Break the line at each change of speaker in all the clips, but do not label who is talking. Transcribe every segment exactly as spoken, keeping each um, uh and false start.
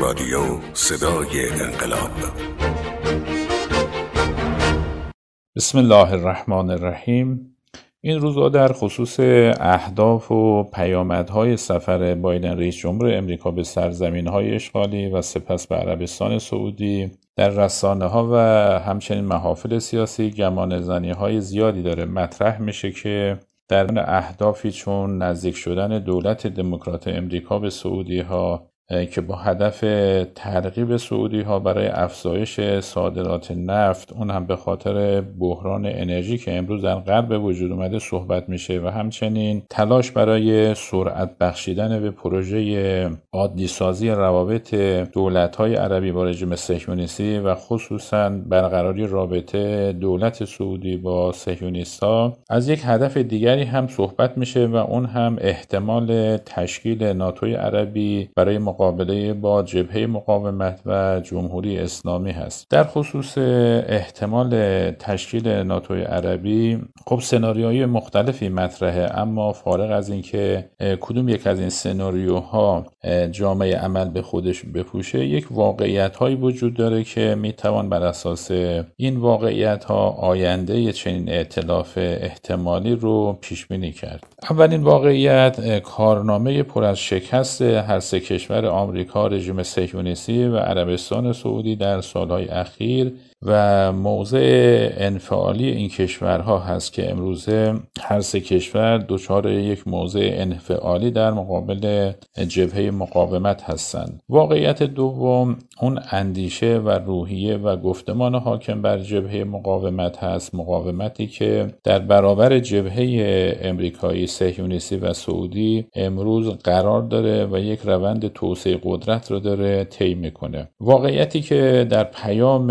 رادیو صدای انقلاب.
بسم الله الرحمن الرحیم. این روزها در خصوص اهداف و پیامدهای سفر بایدن رئیس جمهور امریکا به سرزمین‌های اشغالی و سپس به عربستان سعودی در رسانه‌ها و همچنین محافل سیاسی گمانه‌زنی‌های زیادی داره مطرح میشه که در اهدافی چون نزدیک شدن دولت دموکرات امریکا به سعودی‌ها که با هدف ترغیب سعودی‌ها برای افزایش صادرات نفت، اون هم به خاطر بحران انرژی که امروز در غرب به وجود اومده صحبت میشه و همچنین تلاش برای سرعت بخشیدن به پروژه عادی سازی روابط دولت‌های عربی با رژیم صهیونیستی و خصوصاً برقراری رابطه دولت سعودی با صهیونیست‌ها، از یک هدف دیگری هم صحبت میشه و اون هم احتمال تشکیل ناتوی عربی برای مقابله با جبهه مقاومت و جمهوری اسلامی هست. در خصوص احتمال تشکیل ناتوی عربی خب سناریوهای مختلفی مطرحه، اما فارغ از این که کدوم یک از این سناریوها جامعه عمل به خودش بپوشه، یک واقعیت هایی وجود داره که میتوان بر اساس این واقعیت ها آینده چنین ائتلاف احتمالی رو پیش بینی کرد. اولین واقعیت کارنامه پر از شکست هر سه کشور آمریکا، رژیم صهیونیستی و عربستان سعودی در سالهای اخیر و موضع انفعالی این کشورها هست که امروزه هر سه کشور دچار یک موضع انفعالی در مقابل جبهه مقاومت هستند. واقعیت دوم اون اندیشه و روحیه و گفتمان حاکم بر جبهه مقاومت هست، مقاومتی که در برابر جبهه امریکایی صهیونیستی و سعودی امروز قرار داره و یک روند توسعه قدرت رو داره طی میکنه. واقعیتی که در پیام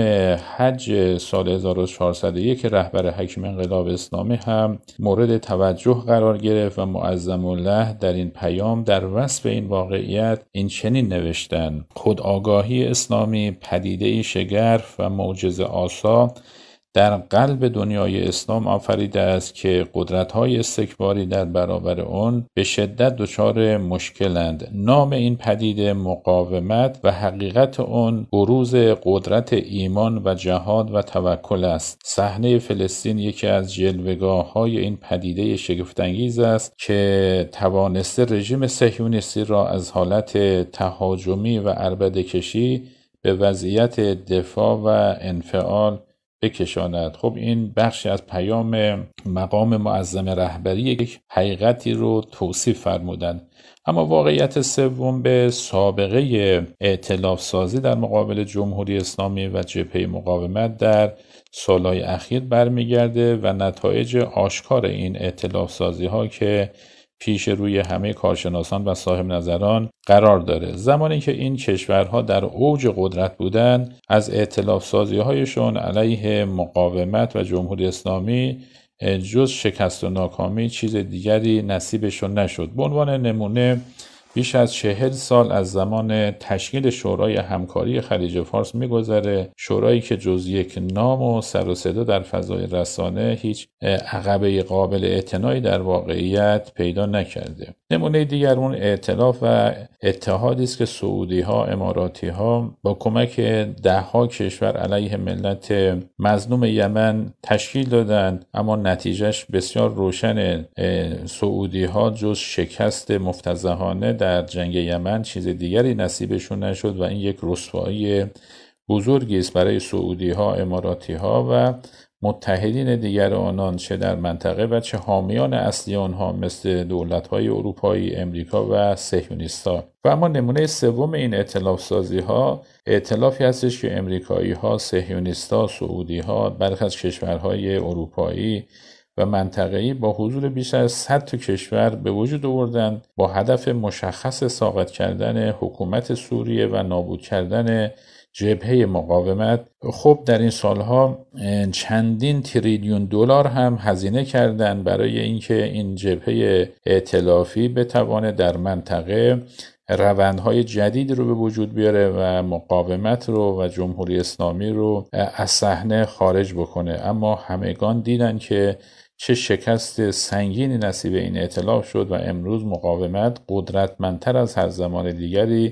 حج سال هزار و چهارصد و یک رهبر حکیم انقلاب اسلامی هم مورد توجه قرار گرفت و معظم الله در این پیام در وصف این واقعیت این چنین نوشتن: خودآگاهی اسلامی پدیده‌ای شگرف و معجزه آسا در قلب دنیای اسلام آفریده است که قدرت‌های استکباری در برابر آن به شدت دچار مشکلند. نام این پدیده مقاومت و حقیقت آن بروز قدرت ایمان و جهاد و توکل است. صحنه فلسطین یکی از جلوه‌گاه‌های این پدیده شگفت‌انگیز است که توانسته رژیم صهیونیستی را از حالت تهاجمی و عربده‌کشی به وضعیت دفاع و انفعال بکشاند. خب این بخشی از پیام مقام معظم رهبری یک حقیقتی رو توصیف فرمودند. اما واقعیت سوم به سابقه ائتلاف سازی در مقابل جمهوری اسلامی و جبهه مقاومت در سالهای اخیر برمیگرده و نتایج آشکار این ائتلاف سازی ها که پیش روی همه کارشناسان و صاحب نظران قرار داره. زمانی که این کشورها در اوج قدرت بودند، از ائتلاف سازی هایشون علیه مقاومت و جمهوری اسلامی جز شکست و ناکامی چیز دیگری نصیبشون نشد. به عنوان نمونه بیش از چهل سال از زمان تشکیل شورای همکاری خلیج فارس میگذره، شورایی که جز یک نام و سر و صدا در فضای رسانه هیچ عقبه قابل اعتنایی در واقعیت پیدا نکرده. نمونه دیگر اون ائتلاف و اتحادی است که سعودی ها، اماراتی ها با کمک ده ها کشور علیه ملت مظلوم یمن تشکیل دادند، اما نتیجهش بسیار روشن. سعودی ها جز شکست مفتضحانه در جنگ یمن چیز دیگری نصیبشون نشد و این یک رسوایی بزرگی است برای سعودی ها، اماراتی ها و متحدین دیگر آنان، چه در منطقه و چه حامیان اصلی آنها مثل دولت‌های اروپایی، امریکا و صهیونیست‌ها. و اما نمونه سوم این ائتلاف سازی ها ائتلافی هستش که امریکایی ها، صهیونیست‌ها، سعودی ها، برخی از کشورهای اروپایی و منطقه‌ای با حضور بیش از صد تا کشور به وجود آوردند با هدف مشخص ساقط کردن حکومت سوریه و نابود کردن جبهه مقاومت. خب در این سالها چندین تریلیون دلار هم هزینه کردند برای اینکه این جبهه ائتلافی بتوانه در منطقه روندهای جدید رو به وجود بیاره و مقاومت رو و جمهوری اسلامی رو از صحنه خارج بکنه. اما همگان دیدن که چه شکست سنگینی نصیب این ائتلاف شد و امروز مقاومت قدرتمندتر از هر زمان دیگری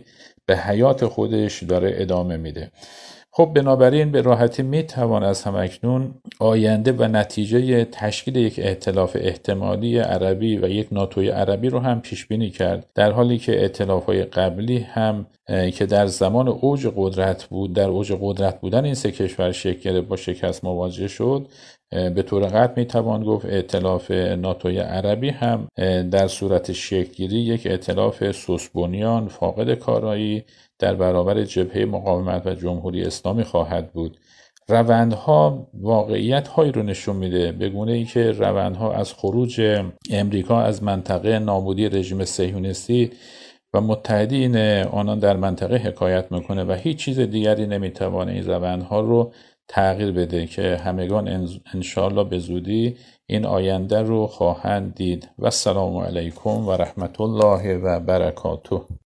به حیات خودش داره ادامه میده. خب بنابراین به راحتی میتوان از همکنون آینده و نتیجه تشکیل یک ائتلاف احتمالی عربی و یک ناتوی عربی رو هم پیش بینی کرد، در حالی که ائتلاف‌های قبلی هم که در زمان اوج قدرت بود، در اوج قدرت بودن این سه کشور شکل گرفت، با شکست مواجه شد. به طور قطع میتوان گفت ائتلاف ناتوی عربی هم در صورت شکل‌گیری یک ائتلاف سوسبنیان فاقد کارایی در برابر جبهه مقاومت و جمهوری اسلامی خواهد بود. روندها واقعیت هایی رو نشون میده، به گونه ای که روندها از خروج امریکا از منطقه نابودی رژیم صهیونیستی و متحدین آنان در منطقه حکایت میکنه و هیچ چیز دیگری نمیتوانه این روندها رو تغییر بده که همگان انشاءالله به زودی این آینده رو خواهند دید. و السلام علیکم و رحمت الله و برکاته.